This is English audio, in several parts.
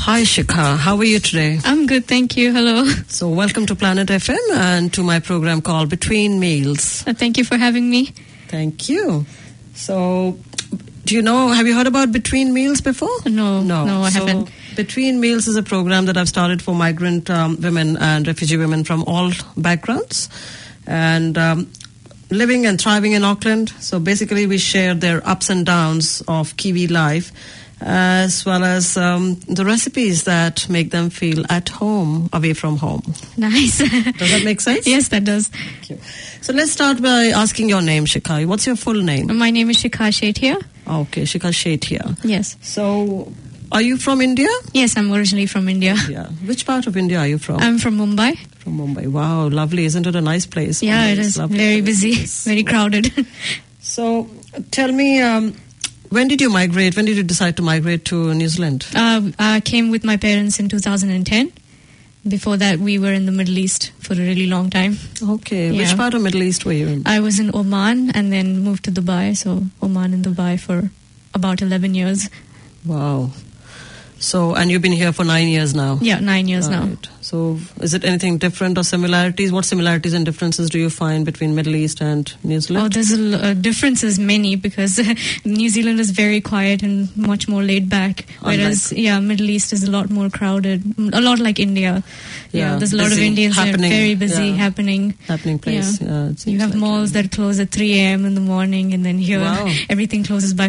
Hi Shikha, how are you today? I'm good, thank you. Hello. So welcome to Planet FM and to my program called Between Meals. Thank you for having me. Thank you. So, have you heard about Between Meals before? No, I haven't. Between Meals is a program that I've started for migrant women and refugee women from all backgrounds and living and thriving in Auckland. So basically we share their ups and downs of Kiwi life, as well as the recipes that make them feel at home away from home. Nice. Does that make sense? Yes, that does. Thank you. So let's start by asking your name, Shikha. What's your full name? My name is Shikha Shethia. Okay, Shikha Shethia. Yes. So are you from India? Yes, I'm originally from India. Yeah. Which part of India are you from? I'm from Mumbai. From Mumbai. Wow, lovely. Isn't it a nice place? Yeah, Mumbai it is. Lovely. Very busy, very crowded. So tell me, when did you migrate? When did you decide to migrate to New Zealand? I came with my parents in 2010. Before that, we were in the Middle East for a really long time. Okay. Yeah. Which part of Middle East were you in? I was in Oman and then moved to Dubai. So Oman and Dubai for about 11 years. Wow. So, and you've been here for 9 years now? Yeah, 9 years now. So, is it anything different or similarities? What similarities and differences do you find between Middle East and New Zealand? Oh, there's differences many because New Zealand is very quiet and much more laid back, whereas Middle East is a lot more crowded, a lot like India. Yeah, there's a lot of Indians there, very busy, happening place. Yeah, you have malls that close at 3 a.m. in the morning, and then here everything closes by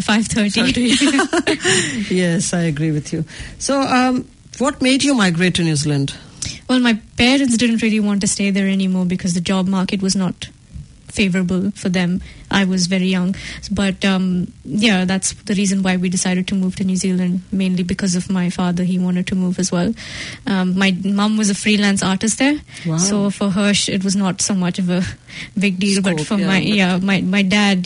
5:30. Yes, I agree with you. So, what made you migrate to New Zealand? Well, my parents didn't really want to stay there anymore because the job market was not favorable for them. I was very young. But, that's the reason why we decided to move to New Zealand, mainly because of my father. He wanted to move as well. My mum was a freelance artist there. Wow. So for her, it was not so much of a big deal. But for my dad,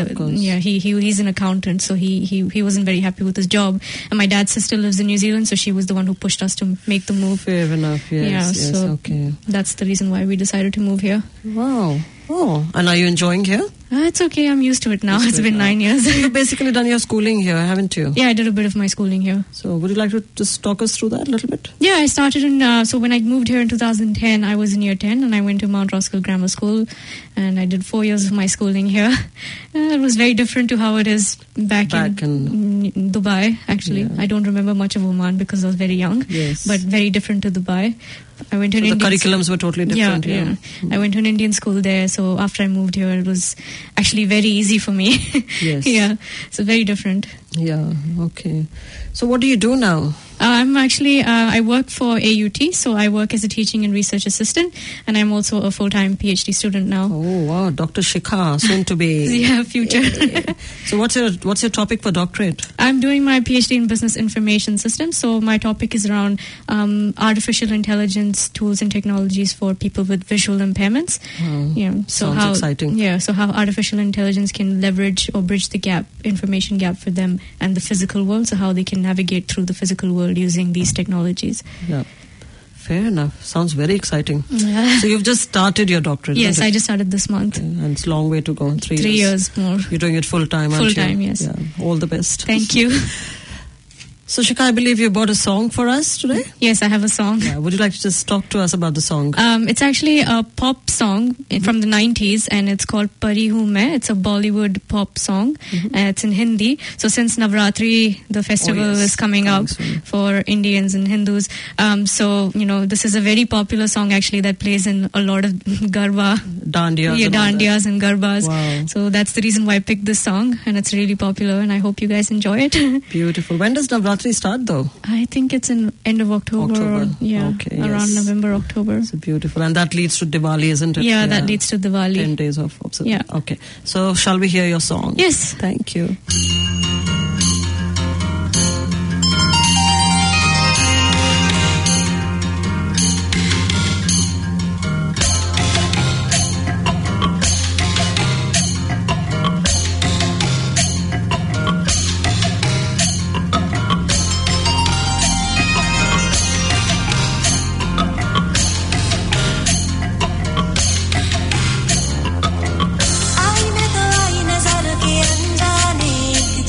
he's an accountant. So he wasn't very happy with his job. And my dad's sister lives in New Zealand. So she was the one who pushed us to make the move. Fair enough, yes. Okay. That's the reason why we decided to move here. Wow. Oh, and are you enjoying here? It's okay. I'm used to it now. It's been 9 years. You've basically done your schooling here, haven't you? Yeah, I did a bit of my schooling here. So would you like to just talk us through that a little bit? Yeah, I started so when I moved here in 2010, I was in year 10 and I went to Mount Roskill Grammar School and I did 4 years of my schooling here. It was very different to how it is back in Dubai, actually. Yeah. I don't remember much of Oman because I was very young, but very different to Dubai. I went to the curriculums were totally different. Yeah. Mm-hmm. I went to an Indian school there, so after I moved here, it was actually very easy for me. Yes. Yeah, so very different. Yeah, okay. So what do you do now? I'm actually, I work for AUT, so I work as a teaching and research assistant, and I'm also a full-time PhD student now. Oh, wow, Dr. Shikha, soon to be. Yeah, future. So what's your topic for doctorate? I'm doing my PhD in business information systems, so my topic is around artificial intelligence tools and technologies for people with visual impairments. Wow. Yeah, so sounds exciting. Yeah, so how artificial intelligence can leverage or bridge the information gap for them and the physical world, so how they can navigate through the physical world using these technologies. Yeah, fair enough. Sounds very exciting. Yeah. So you've just started your doctorate? Yes, I just started this month. And it's a long way to go. 3 years more. You're doing it full time, aren't you? Full time, yes. Yeah, all the best. Thank you. So, Shikha, I believe you brought a song for us today? Yes, I have a song. Yeah, would you like to just talk to us about the song? It's actually a pop song from the 90s, and it's called Pari Hu Main. It's a Bollywood pop song. It's in Hindi. So since Navratri, the festival is coming up for Indians and Hindus, this is a very popular song actually that plays in a lot of Garba. Dandiyas and Garbas. Wow. So that's the reason why I picked this song, and it's really popular, and I hope you guys enjoy it. Beautiful. When does Navratri start though? I think it's in end of October. Around November, October. It's beautiful. And that leads to Diwali, isn't it? Yeah, that leads to Diwali. 10 days of observation. Yeah. Okay. So shall we hear your song? Yes. Thank you. आई नजर के अनजाने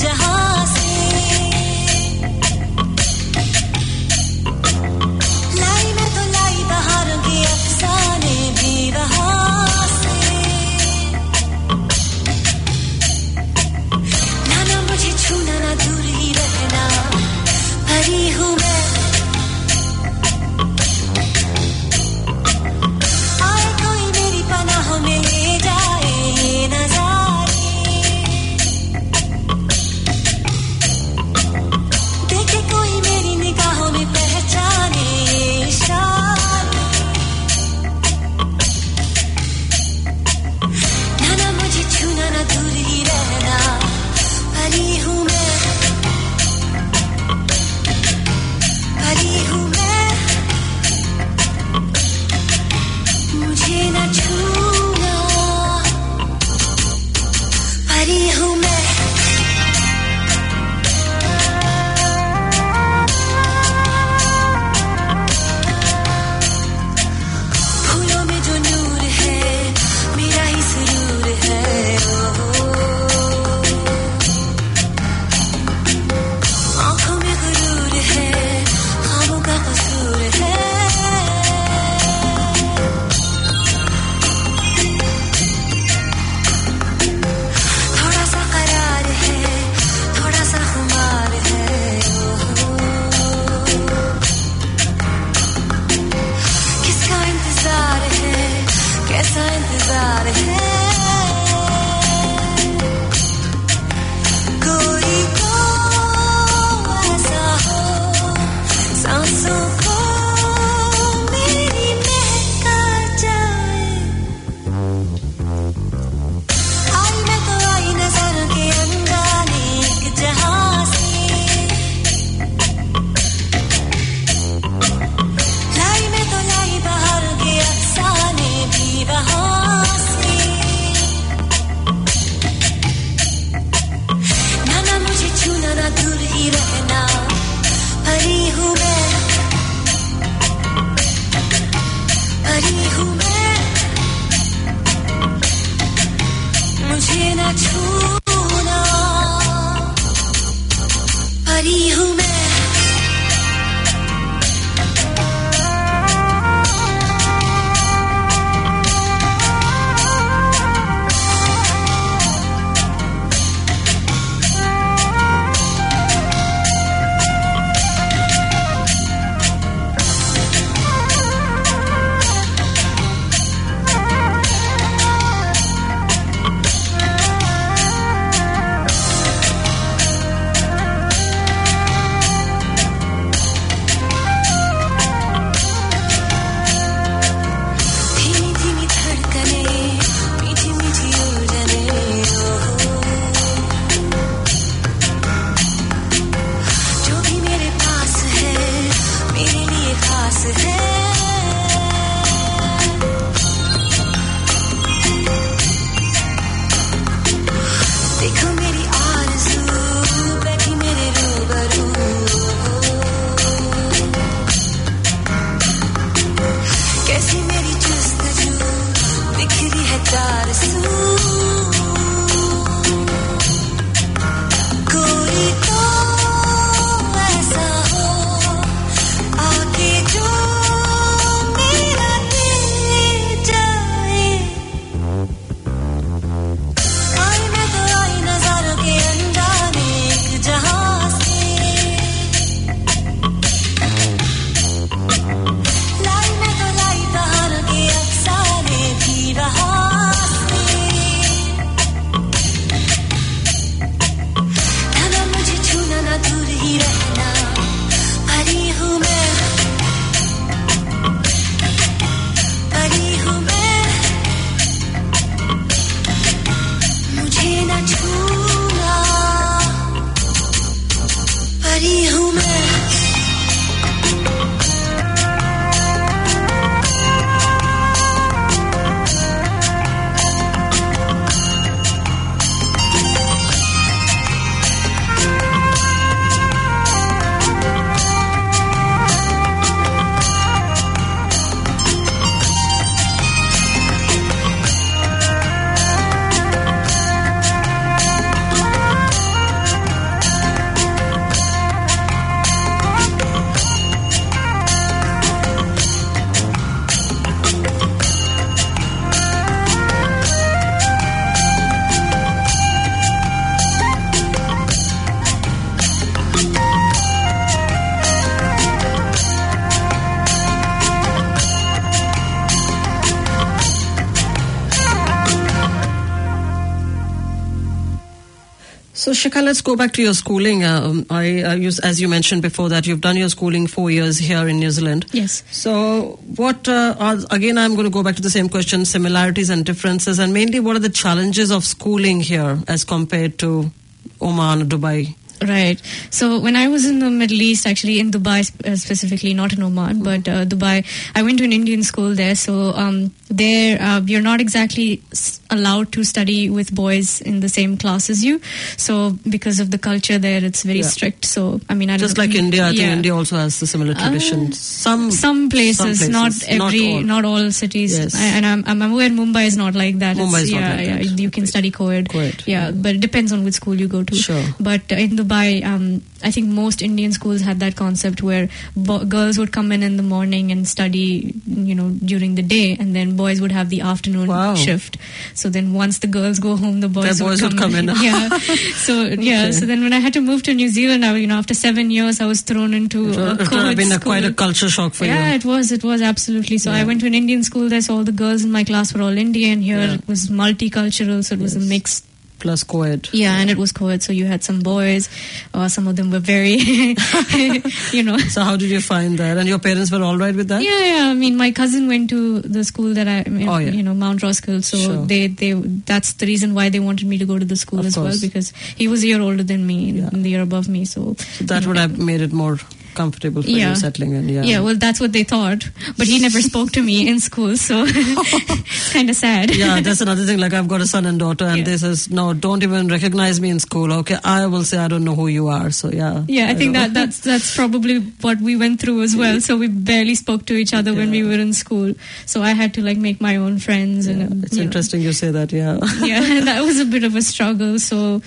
So, Shikha, let's go back to your schooling. As you mentioned before, that you've done your schooling 4 years here in New Zealand. Yes. So, what again, I'm going to go back to the same question, similarities and differences, and mainly what are the challenges of schooling here as compared to Oman or Dubai? Right. So when I was in the Middle East, actually in Dubai specifically, not in Oman, but Dubai, I went to an Indian school there. So there, you're not exactly allowed to study with boys in the same class as you. So because of the culture there, it's very strict. So I mean, I just like India, I think India also has the similar tradition. Some places, not not all cities. Yes. And I'm aware Mumbai is not like that. Mumbai is not like that. You can study co-ed. Yeah, but it depends on which school you go to. Sure. But in Dubai, I think most Indian schools had that concept where girls would come in the morning and study, during the day, and then boys would have the afternoon shift. So then once the girls go home, the boys would come in. Yeah. So So then when I had to move to New Zealand, after 7 years, I was thrown into a co-ed It would have been school. quite a culture shock for you. Yeah, it was absolutely. So I went to an Indian school there, so all the girls in my class were all Indian. Here it was multicultural, so it was a mix. Plus co-ed. Yeah, and it was co-ed, so you had some boys, some of them were very, So how did you find that? And your parents were all right with that? Yeah. I mean, my cousin went to the school that Mount Roskill, so they that's the reason why they wanted me to go to the school as well, because he was a year older than me, and the year above me, so that would have made it more comfortable for you settling in. Yeah, well, that's what they thought, but he never spoke to me in school, so it's kind of sad. Yeah, that's another thing. Like, I've got a son and daughter, and they says, no, don't even recognize me in school. Okay, I will say I don't know who you are. So I think that's probably what we went through as well. So we barely spoke to each other when we were in school. So I had to make my own friends. And it's interesting you say that. Yeah, that was a bit of a struggle. So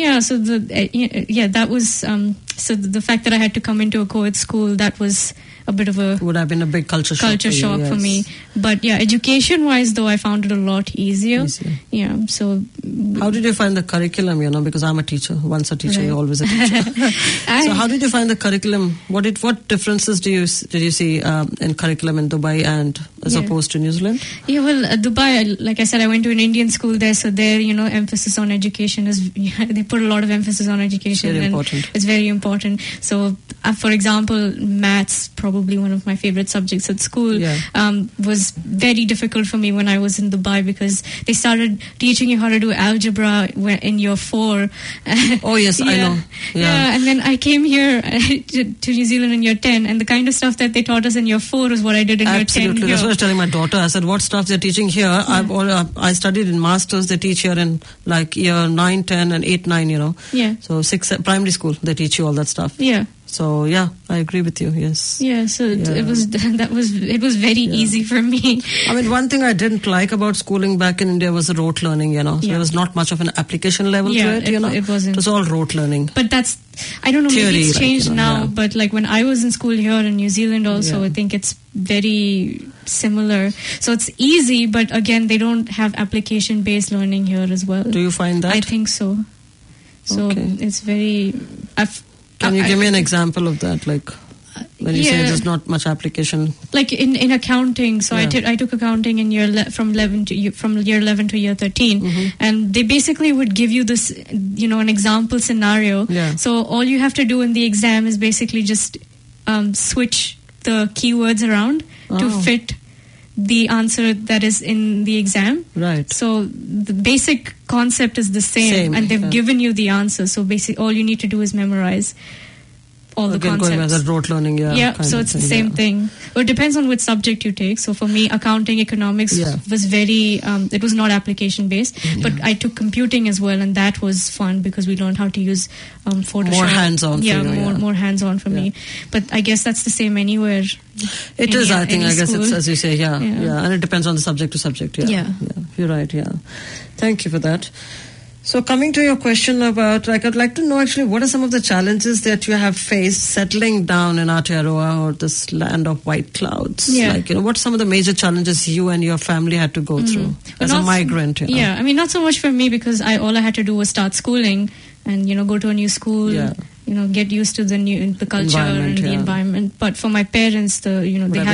that was so the fact that I had to come into a co-ed school, that was a bit of a would have been a big culture shock for me. But education wise though, I found it a lot easier. Yeah. So how did you find the curriculum? Because I'm a teacher. Once a teacher, you're always a teacher. So how did you find the curriculum? What differences did you see in curriculum in Dubai and as opposed to New Zealand? Yeah, well, Dubai, like I said, I went to an Indian school there, so their emphasis on education is they put a lot of emphasis on education. It's very important. It's very important. So, for example, maths, probably one of my favorite subjects at school, was very difficult for me when I was in Dubai, because they started teaching you how to do algebra in year 4. Oh yes, I know. Yeah, and then I came here to New Zealand in year 10, and the kind of stuff that they taught us in year 4 is what I did in year 10. Absolutely, that's what I was telling my daughter. I said, what stuff they're teaching here? I studied in masters. They teach here in year 9, 10, and 8, 9. Yeah. So 6 primary school, they teach you all that stuff. Yeah. So I agree with you. Yes. Yeah. So it was very easy for me. I mean, one thing I didn't like about schooling back in India was the rote learning. So there was not much of an application level to it. It wasn't. It was all rote learning. But that's, I don't know, theory, maybe it's changed now. But when I was in school here in New Zealand, also I think it's very similar. So it's easy, but again, they don't have application-based learning here as well. Do you find that? I think so. So it's very. Can you give me an example of that? When you say there's not much application, in accounting. So I took accounting in from year 11 to year 13, and they basically would give you this, an example scenario. Yeah. So all you have to do in the exam is basically just switch the keywords around to fit the answer that is in the exam. Right. So the basic concept is the same and they've given you the answer. So basically all you need to do is memorize all the concepts. Going as a rote learning, so it's the same thing. Well, it depends on which subject you take. So for me, accounting, economics was very, it was not application based, but I took computing as well, and that was fun because we learned how to use Photoshop. More hands-on for you, more hands-on for me. But I guess that's the same anywhere. It is, I think. I guess it's, as you say, and it depends on the subject to subject. Yeah. You're right, Thank you for that. So coming to your question about, I'd like to know actually what are some of the challenges that you have faced settling down in Aotearoa, or this land of white clouds? What are some of the major challenges you and your family had to go through as a migrant? I mean, not so much for me because all I had to do was start schooling and, go to a new school. Get used to the culture and the environment. But for my parents, they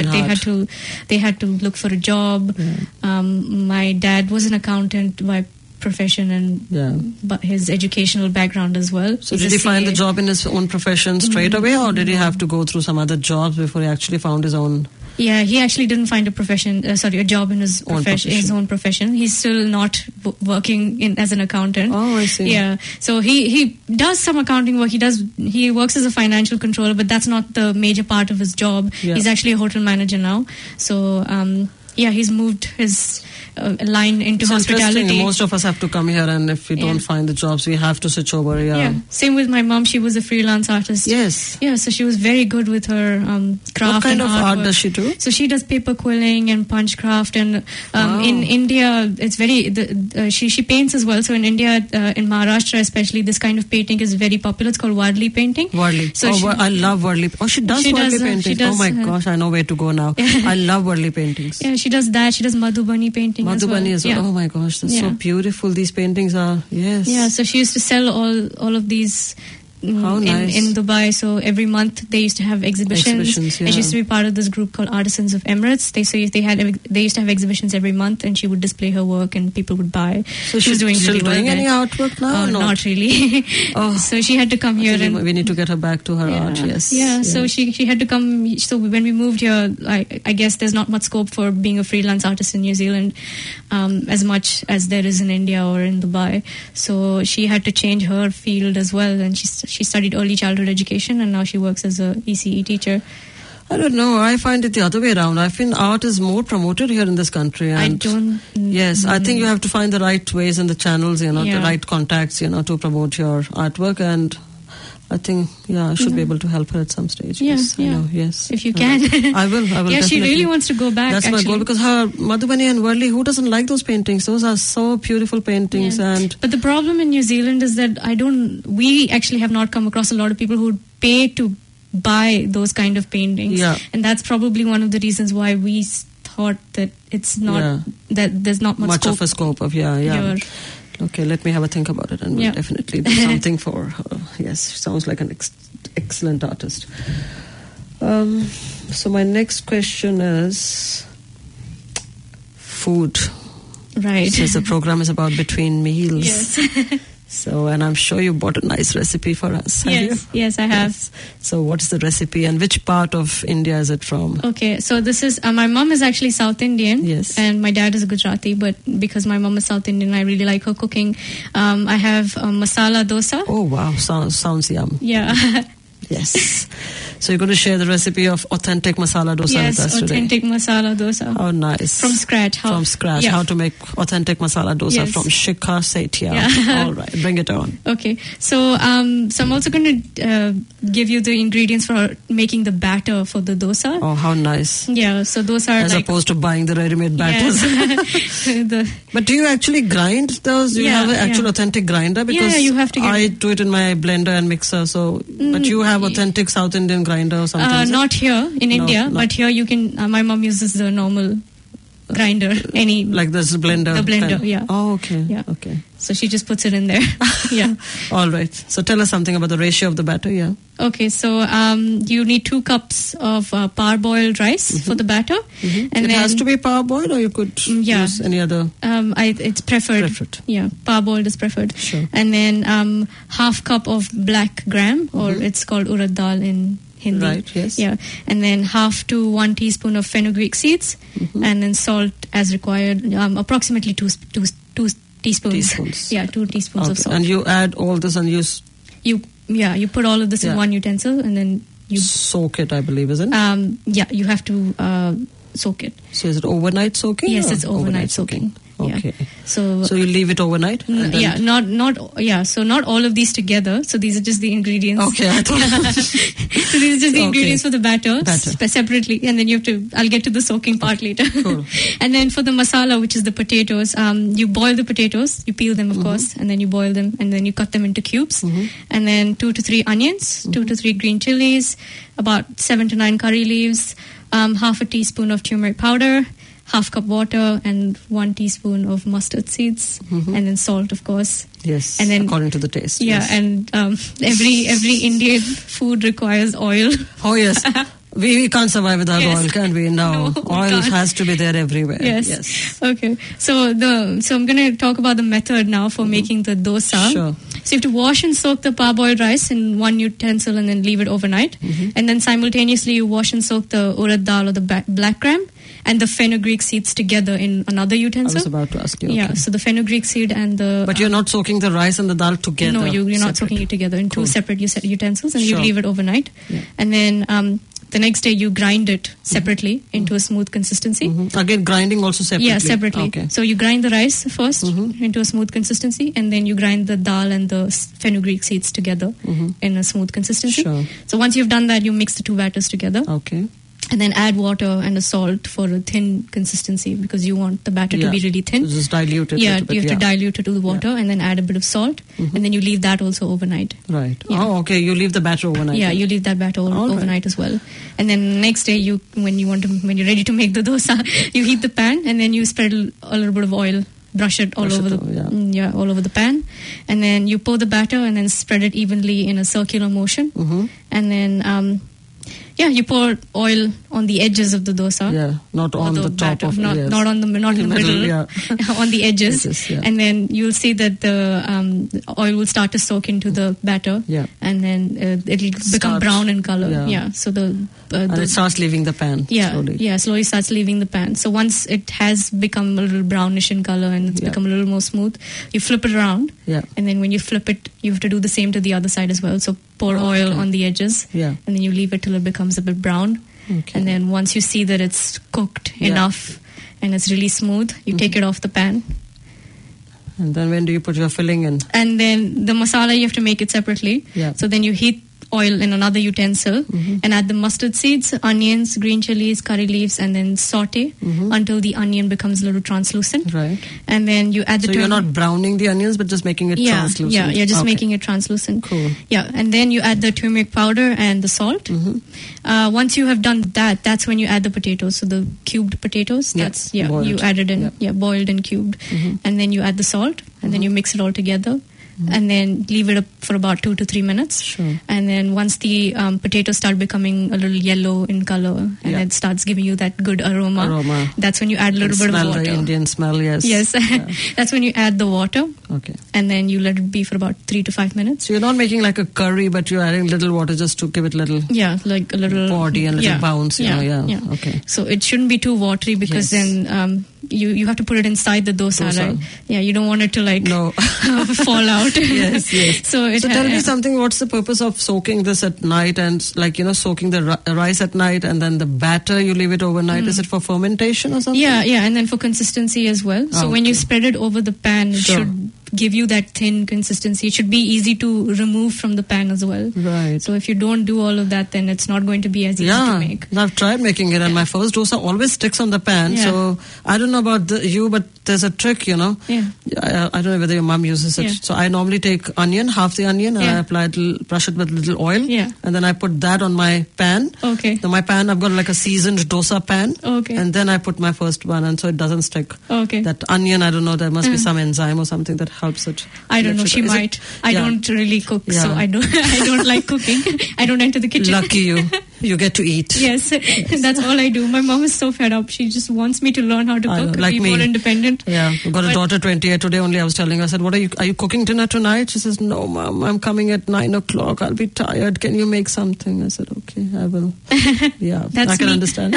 had to look for a job. My dad was an accountant by profession and his educational background as well. So did he find the job in his own profession straight away, or did he have to go through some other jobs before he actually found his own? Yeah, he actually didn't find a job in his own profession. He's still not working as an accountant. Oh, I see. Yeah, so he does some accounting work. He works as a financial controller, but that's not the major part of his job. Yeah. He's actually a hotel manager now. So he's moved his line into hospitality. Most of us have to come here, and if we don't find the jobs, we have to switch over. Yeah. Same with my mom. She was a freelance artist. Yes. Yeah, so she was very good with her craft. What kind of art does she do? So she does paper quilling and punch craft, and in India, it's very. She paints as well. So in India, in Maharashtra especially, this kind of painting is very popular. It's called Wadli painting. Wadli. So I love Wadli. Oh, she does Wadli paintings. Oh my gosh, I know where to go now. I love Wadli paintings. Yeah, she does that. She does Madhubani painting. Madhubani as well. Oh my gosh, they're so beautiful. These paintings are, yes. Yeah, so she used to sell all of these nice. in Dubai. So every month they used to have exhibitions. And she used to be part of this group called Artisans of Emirates. They used to have exhibitions every month, and she would display her work and people would buy. So she's doing really well any artwork now? Not really. So she had to come here. We need to get her back to her art, yes. Yeah, so she had to come. So when we moved here, I guess there's not much scope for being a freelance artist in New Zealand as much as there is in India or in Dubai. So she had to change her field as well, and she studied early childhood education, and now she works as a ECE teacher. I don't know. I find it the other way around. I think art is more promoted here in this country. And Yes, I think you have to find the right ways and the channels, the right contacts, to promote your artwork. And I think, I should be able to help her at some stage. Yeah, yes, I know, yes. If you can. I will Yeah, definitely. she really wants to go back. That's my goal, because her Madhubani and Worli, who doesn't like those paintings? Those are so beautiful paintings. But the problem in New Zealand is that we actually have not come across a lot of people who would pay to buy those kind of paintings. Yeah. And that's probably one of the reasons why we thought that it's not, that there's not much of a scope of, Okay, let me have a think about it, and we'll definitely do something for her. Yes, she sounds like an excellent artist. So my next question is food. Right. Since the program is about between meals. Yes. So, and I'm sure you bought a nice recipe for us. Yes, I have. Yes. So what is the recipe, and which part of India is it from? Okay, so this is, my mom is actually South Indian. Yes. And my dad is a Gujarati, but because my mom is South Indian, I really like her cooking. I have masala dosa. Oh, wow. Sounds yum. Yeah. Yes. So you're going to share the recipe of authentic masala dosa with us today. Yes, authentic masala dosa. How nice. From scratch. From scratch. Yeah. How to make authentic masala dosa from Shikha Sethia. Yeah. All right. Bring it on. Okay. So I'm also going to give you the ingredients for making the batter for the dosa. Oh, how nice. Yeah. So those are as opposed to buying the ready-made batters. Yes. But do you actually grind those? Do you have an actual authentic grinder? Because you have to I do it in my blender and mixer. So, but you have authentic South Indian grinder or something? Not here in India, but here you can. My mom uses the normal grinder, like this blender. The blender, yeah. Oh, okay. Yeah. Okay. So she just puts it in there. Yeah. All right. So tell us something about the ratio of the batter. Yeah. Okay. So you need 2 cups of parboiled rice for the batter, and it has to be parboiled, or you could use any other. It's preferred. Yeah, parboiled is preferred. Sure. And then half cup of black gram, or it's called urad dal in Hindi. Right, yes. Yeah. And then half to 1 teaspoon of fenugreek seeds, and then salt as required, approximately 2 teaspoons. Yeah, 2 teaspoons of salt. And you add all this and you put all of this in one utensil, and then you soak it, I believe, isn't it? Yeah, you have to soak it. So is it overnight soaking? Yes, it's overnight soaking. Okay. Yeah. So you leave it overnight? So not all of these together. So these are just the ingredients. Okay. I thought so these are just the ingredients for the batter. Separately, and then I'll get to the soaking part later. Cool. And then for the masala, which is the potatoes, you boil the potatoes, you peel them of course, and then you boil them, and then you cut them into cubes, and then 2 to 3 onions, 2 to 3 green chilies, about 7 to 9 curry leaves, half a teaspoon of turmeric powder, half cup water, and 1 teaspoon of mustard seeds, and then salt, of course. Yes, and then, according to the taste. Yeah, yes. And every Indian food requires oil. Oh yes, We can't survive without oil, can we? No, oil can't. has to be there everywhere. Yes. Okay. So I'm going to talk about the method now for making the dosa. Sure. So you have to wash and soak the parboiled rice in one utensil and then leave it overnight. And then simultaneously you wash and soak the urad dal or the black gram and the fenugreek seeds together in another utensil. I was about to ask you. Yeah, so the fenugreek seed and the... But you're not soaking the rice and the dal together? No, you're not soaking it together in two separate utensils, and you leave it overnight. Yeah. And then the next day you grind it separately into a smooth consistency. Again, grinding also separately? Yeah, separately. Okay. So you grind the rice first into a smooth consistency, and then you grind the dal and the fenugreek seeds together in a smooth consistency. Sure. So once you've done that, you mix the two batters together. Okay. And then add water and a salt for a thin consistency, because you want the batter to be really thin. Just dilute it. Yeah, you have to dilute it to the water and then add a bit of salt. And then you leave that also overnight. Right. Yeah. Oh, okay. You leave the batter overnight. Yeah, you leave that batter overnight as well. And then next day, when you're ready to make the dosa, you heat the pan and then you spread a little bit of oil. Brush it all over the pan, and then you pour the batter and then spread it evenly in a circular motion. And then you pour oil on the edges of the dosa. Yeah, not on the top of it. Not in the middle. Yeah. On the edges. And then you'll see that the oil will start to soak into the batter. Yeah. And then it'll become brown in color. Yeah. So and it starts leaving the pan. Yeah. Slowly. Yeah. Slowly starts leaving the pan. So once it has become a little brownish in color and it's become a little more smooth, you flip it around. Yeah. And then when you flip it, you have to do the same to the other side as well. So pour oil on the edges. Yeah. And then you leave it till it becomes a bit brown. Okay. And then once you see that it's cooked enough and it's really smooth, you take it off the pan. And then when do you put your filling in? And then the masala, you have to make it separately. Yeah. So then you heat oil in another utensil and add the mustard seeds, onions, green chilies, curry leaves, and then saute until the onion becomes a little translucent. Right. And then you add the... So you're not browning the onions, but just making it translucent. Yeah, you're just making it translucent. Cool. Yeah, and then you add the turmeric powder and the salt. Once you have done that, that's when you add the potatoes. So the cubed potatoes, that's boiled. You add it in, boiled and cubed. And then you add the salt, and then you mix it all together. And then leave it up for about 2 to 3 minutes. Sure. And then once the potatoes start becoming a little yellow in color and it starts giving you that good aroma, that's when you add a little bit of water. The Indian smell, yes. Yes. That's when you add the water. Okay. And then you let it be for about 3 to 5 minutes. So you're not making like a curry, but you're adding little water just to give it little... Yeah, like a little... body and little bounce. Yeah. Okay. So it shouldn't be too watery because then... You have to put it inside the dosa, right? Yeah, you don't want it to fall out. Yes. So tell me something. What's the purpose of soaking this at night and soaking the rice at night and then the batter you leave it overnight? Is it for fermentation or something? Yeah, and then for consistency as well. So when you spread it over the pan, it should give you that thin consistency. It should be easy to remove from the pan as well. Right. So if you don't do all of that, then it's not going to be as easy to make. I've tried making it and my first dosa always sticks on the pan. Yeah. So I don't know about you, but there's a trick, Yeah. I don't know whether your mom uses it. Yeah. So I normally take half the onion, and I brush it with a little oil. Yeah. And then I put that on my pan. Okay. Then my pan, I've got like a seasoned dosa pan. Okay. And then I put my first one, and so it doesn't stick. Okay. That onion, I don't know, there must be some enzyme or something that helps it. I don't know. She might. I don't really cook, so I don't like cooking. I don't enter the kitchen. Lucky you. You get to eat. Yes. That's all I do. My mom is so fed up. She just wants me to learn how to cook, like be me. more independent. Yeah. I've got a daughter, 28 today only. I was telling her, I said, are you cooking dinner tonight? She says, no, Mom, I'm coming at 9 o'clock. I'll be tired. Can you make something? I said, okay, I will. Yeah. I can understand.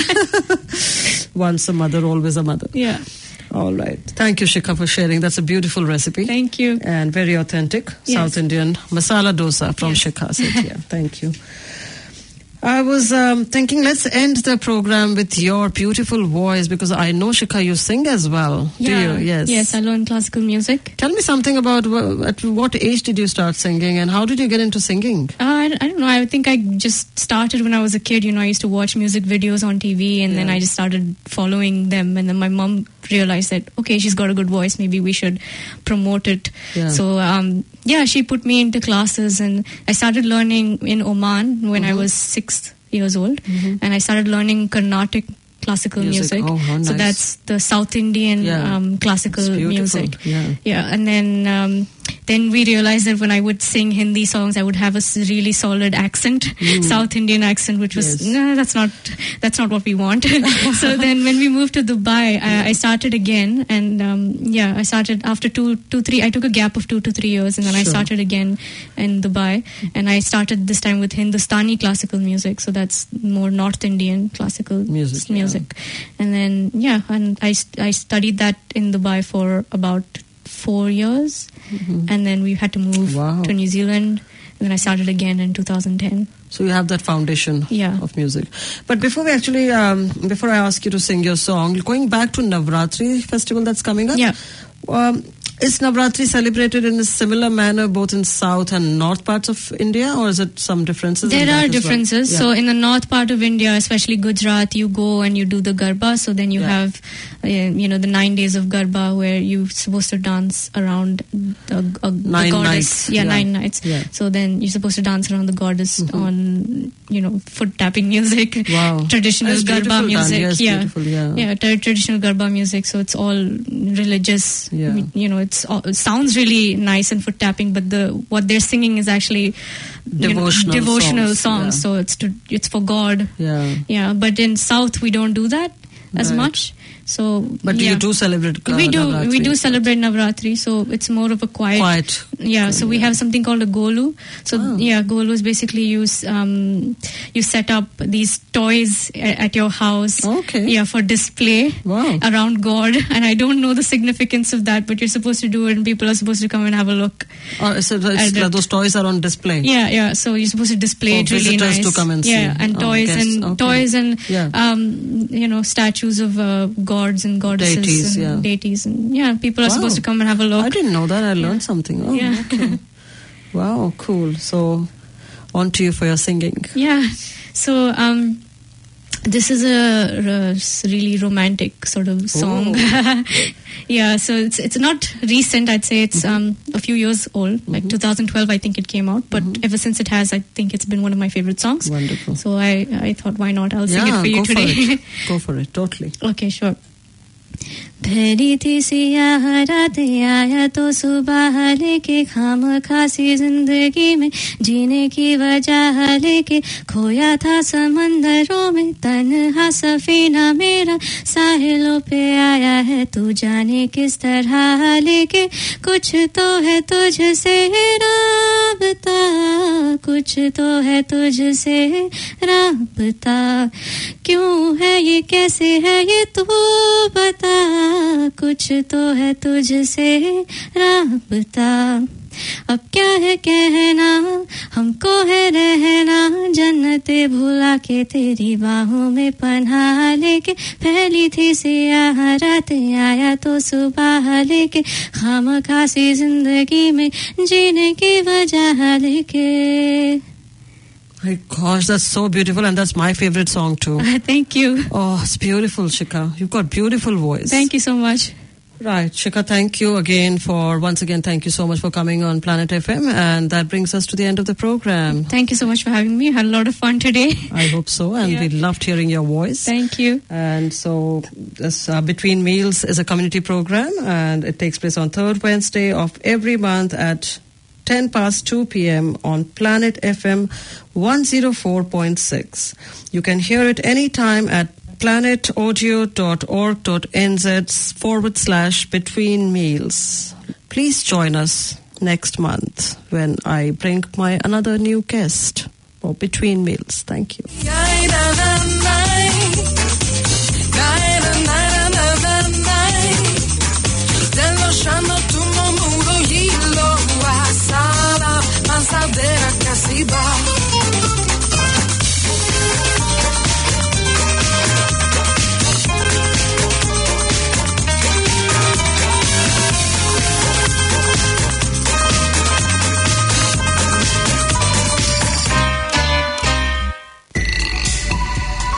Once a mother, always a mother. Yeah. All right. Thank you, Shikha, for sharing. That's a beautiful recipe. Thank you. And very authentic. Yes. South Indian masala dosa from Shikha Sethia. Thank you. I was thinking, let's end the program with your beautiful voice, because I know, Shikha, you sing as well. Yeah. Do you? Yes. Yes, I learn classical music. Tell me something about at what age did you start singing and how did you get into singing? I don't know. I think I just started when I was a kid. I used to watch music videos on TV and then I just started following them. And then my mom realized that, okay, she's got a good voice. Maybe we should promote it. Yeah. So, she put me into classes and I started learning in Oman when I was 6 years old. And I started learning Carnatic classical music. Oh, how nice. So that's the South Indian classical music. Yeah. And then then we realized that when I would sing Hindi songs, I would have a really solid accent, South Indian accent, which was, no, that's not what we want. So then when we moved to Dubai, I started again, and I started after 2-3. I took a gap of 2 to 3 years, and then I started again in Dubai, and I started this time with Hindustani classical music. So that's more North Indian classical music. And then and I studied that in Dubai for about 4 years, and then we had to move to New Zealand, and then I started again in 2010. So you have that foundation of music. But before we actually, before I ask you to sing your song, going back to Navratri festival that's coming up, is Navratri celebrated in a similar manner both in south and north parts of India, or is it some differences? There are differences. Well? So in the north part of India, especially Gujarat, you go and you do the Garba. So then you have, the 9 days of Garba where you're supposed to dance around the goddess. 9 nights. Yeah. So then you're supposed to dance around the goddess on, foot tapping music, traditional Garba music. Yes, traditional Garba music. So it's all religious. It sounds really nice and foot tapping, but what they're singing is actually devotional songs. So it's for God. But in South we don't do that as much. So, but you do celebrate Navratri? We do celebrate Navratri. So it's more of a quiet. So we have something called a Golu. So Golu is basically you set up these toys at your house. Okay. For display around God. And I don't know the significance of that, but you're supposed to do it, and people are supposed to come and have a look. So those toys are on display. So you're supposed to display it really nice. To come and see. And toys and statues of gods and goddesses and deities, and people are supposed to come and have a look. I didn't know that. I learned something. Okay. Wow, cool. So on to you for your singing. So this is a really romantic sort of song. So it's not recent. I'd say it's a few years old, like 2012 I think it came out, but ever since it has, I think it's been one of my favorite songs. Wonderful. So I thought, why not? I'll sing it for you today. Go for it, totally. Okay, sure. भरी थी सियाह रात आया तो सुबह लेके खाम खासी जिंदगी में जीने की वजह लेके खोया था समंदरों में तन्हा सफीना मेरा साहिलों पे आया है तू जाने किस तरह लेके कुछ तो है तुझसे राबता कुछ तो है तुझसे राबता क्यों है ये कैसे है ये तू बता कुछ तो है तुझसे राबता अब क्या है कहना हमको है रहना जन्नते भुला के तेरी बाहों में पनाह लेके फैली थी सियाह रात आया तो सुबह लेके खामखासी जिंदगी में जीने की वजह लेके My gosh, that's so beautiful, and that's my favorite song too. Thank you. Oh, it's beautiful, Shikha. You've got beautiful voice. Thank you so much. Right, Shikha, thank you once again, thank you so much for coming on Planet FM, and that brings us to the end of the program. Thank you so much for having me. I had a lot of fun today. I hope so, and we loved hearing your voice. Thank you. And so, this Between Meals is a community program, and it takes place on third Wednesday of every month at 10 past 2 p.m. on Planet FM 104.6. You can hear it anytime at planetaudio.org.nz/Between Meals. Please join us next month when I bring my another new guest for Between Meals. Thank you.